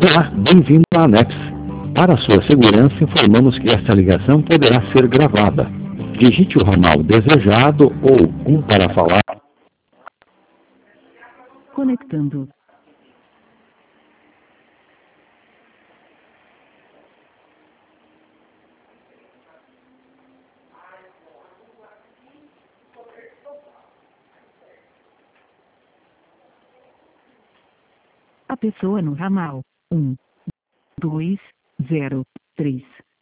Olá, bem-vindo à ANEX. Para sua segurança, informamos que esta ligação poderá ser gravada. Digite o ramal desejado ou um para falar. Conectando. A pessoa no ramal 1, 2, 0, 3